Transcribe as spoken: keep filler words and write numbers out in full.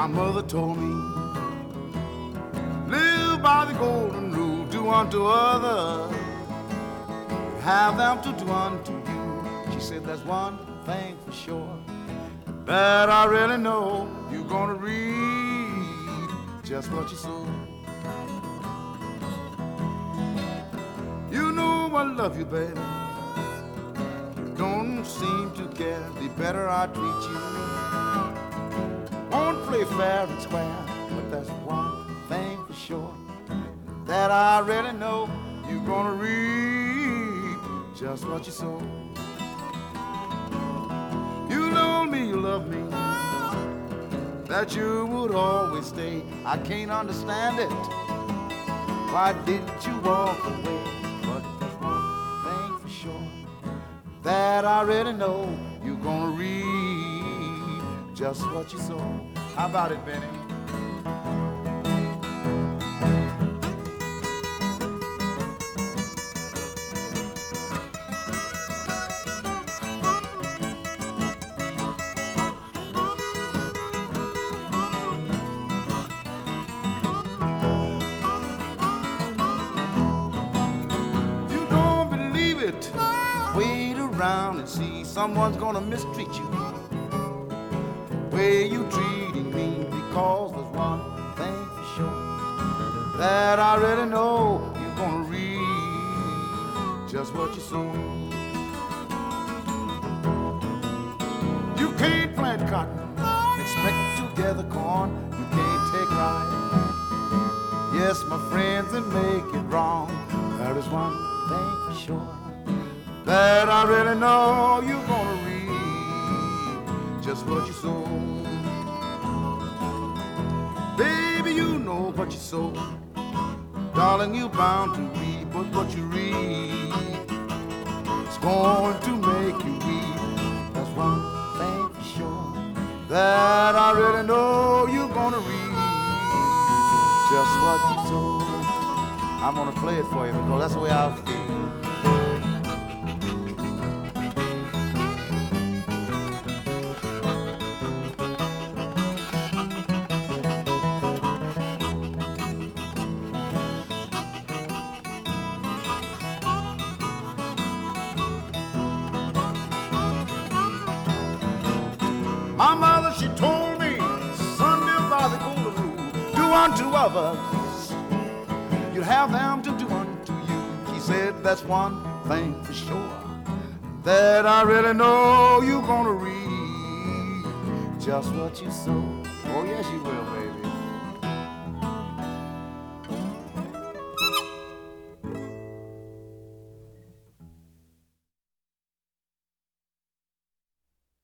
My mother told me, live by the golden rule, do unto others, have them to do unto you. She said, there's one thing for sure, that I really know, you're gonna reap just what you sow. You know I love you, baby. You don't seem to care. The better I treat you, won't play fair and square. But there's one thing for sure, that I really know, you're gonna reap just what you sow. You told me you love me, that you would always stay. I can't understand it. Why didn't you walk away? But there's one thing for sure, that I really know, you're gonna reap just what you sow. How about it, Benny? Wait around and see, someone's gonna mistreat you the way you treating me, because there's one thing for sure, that I really know, you're gonna reap just what you sow. You can't plant cotton, expect to gather corn. You can't take right, yes, my friends, and make it wrong. There is one thing for sure, that I really know, you're gonna reap just what you sow. Baby, you know what you sow, darling, you're bound to reap. But what you reap is going to make you weep. That's one thing for sure, that I really know, you're gonna reap just what you sow. I'm gonna play it for you because that's the way I feel. My mother, she told me, son, live by the golden rule, do unto others, you'll have them to do unto you. She said, that's one thing for sure, that I really know, you're gonna reap just what you sow. Oh yes, you will, baby.